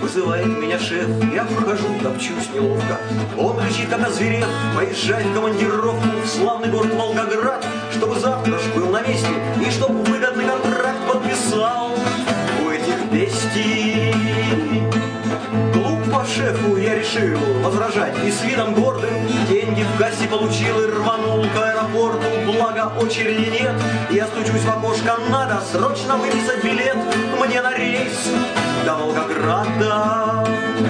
Вызывает меня шеф, я вхожу, топчусь неловко. Он кричит, как озверев, поезжай в командировку в славный город Волгоград, чтобы завтра ж был на месте и чтобы выгодный контракт подписал у этих бестий. Глупо шефу я решил возражать и с видом гордым деньги в кассе получил и рванул к аэропорту, благо очереди нет. Я стучусь в окошко, надо срочно выписать билет мне на рейс до Волгограда.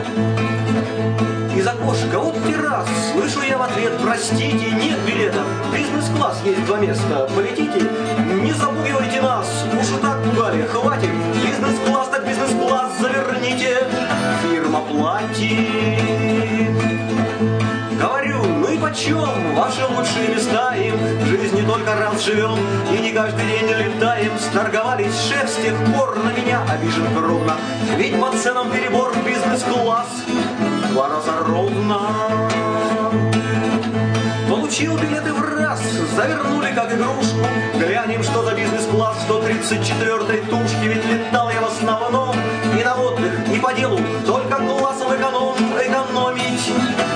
Из окошка вот террас, слышу я в ответ: простите, нет билетов, бизнес-класс есть 2 места, полетите, не запугивайте нас, уж и так пугали, хватит, бизнес-класс так бизнес-класс, заверните, фирма платит. Говорю, ну и почем ваши лучшие места им? В жизни только раз живем и не каждый день летаем. Сторговались, шеф с тех пор на меня обижен кровно, ведь по ценам перебор в бизнес-класс 2 раза ровно. Получил билеты в раз, завернули как игрушку. Глянем, что за бизнес-класс 134-й тушки, ведь летал я в основном и на отдых, и по делу, только классом экономить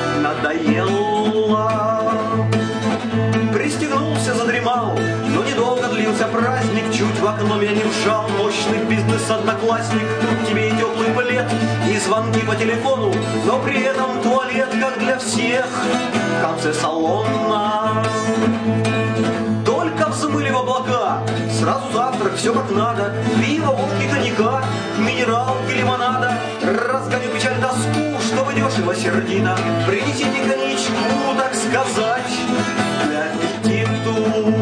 надоело. Пристегнулся, задремал, но недолго длился праздник. Чуть в окно меня не вжал мощный бизнес-одноклассник. Тут тебе и теплый плед, и звонки по телефону, но при этом туалет, как для всех, в конце салона. Только взмыли в облака, сразу завтрак, все как надо. Пиво, водки, коньяка, минералки, лимонада. Разгоню печаль, тоску, чтобы дешево сердито. Принесите коньячку, так сказать, для аппетиту.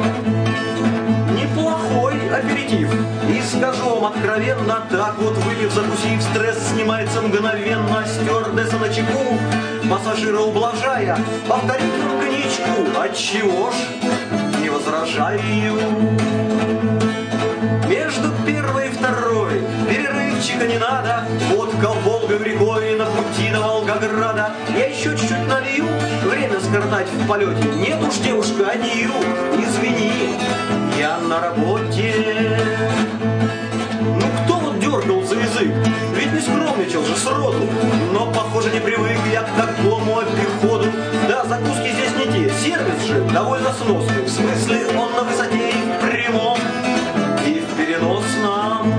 Неплохой аперитив, и скажу вам откровенно, так вот выпив, закусив, стресс снимается мгновенно. Стюардесса на чеку, пассажира ублажая, повторить вам коньячку, отчего ж не возражаю. Между первой и второй перерывчика не надо. Водка Волгой рекой на пути до Волгограда. Я еще чуть-чуть налью, время скоротать в полете. Нет уж, девушка, адью, извини, я на работе. Ну кто вот дергал за язык? Ведь не скромничал же сроду. Но, похоже, не привык я к такому обиходу. Да, закуски здесь не те, сервис же довольно сносный. В смысле, он на высоте и в прямом, и в переносном.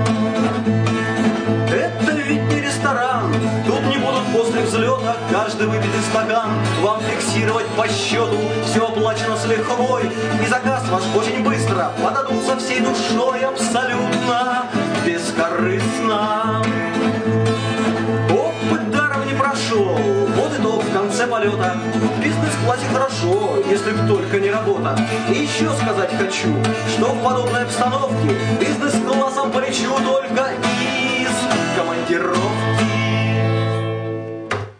Это ведь не ресторан, тут не будут после взлета каждый выпитый стакан вам фиксировать по счету. Все оплачено с лихвой, и заказ ваш очень быстро подадут со всей душой, абсолютно бескорыстно. Опыт даром не прошел, вот итог в конце полета. В бизнес-классе хорошо, если б только не работа. И еще сказать хочу, что в подобной обстановке бизнес-классом